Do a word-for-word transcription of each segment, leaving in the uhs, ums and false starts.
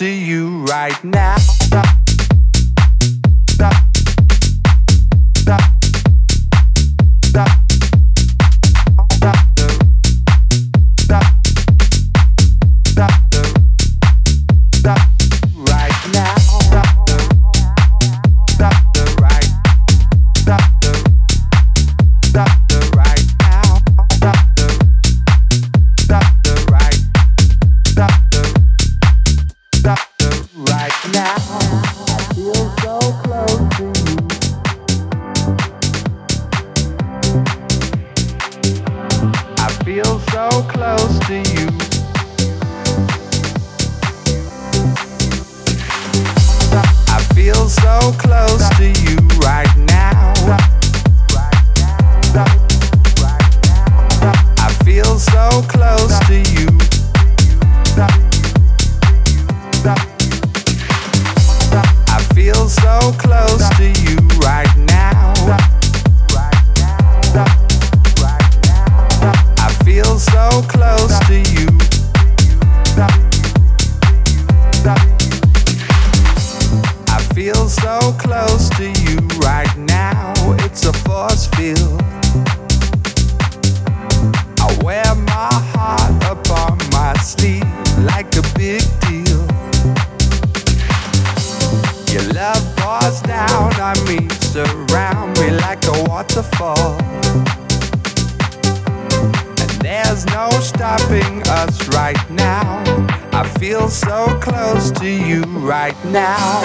to you right now. Feel so close to you. I feel so close to you right now. I feel so close to you. I feel so close to you right now. I feel so close to you. I feel so close to you right now. It's a force field. I wear my heart upon my sleeve like a big deal. Your love pours down on me, surround me like a waterfall. There's no stopping us right now. I feel so close to you right now.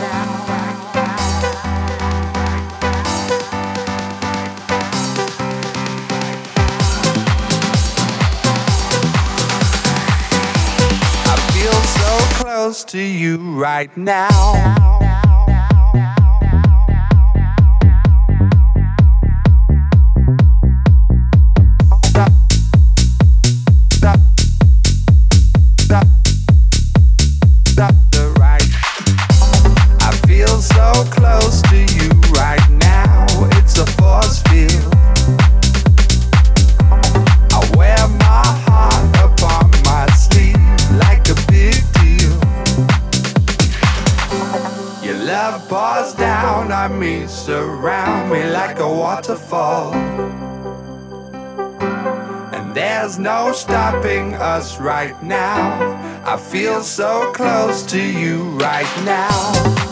I feel so close to you right now. So close to you right now, it's a force field. I wear my heart upon my sleeve like a big deal. Your love pours down on me, surround me like a waterfall. And there's no stopping us right now. I feel so close to you right now.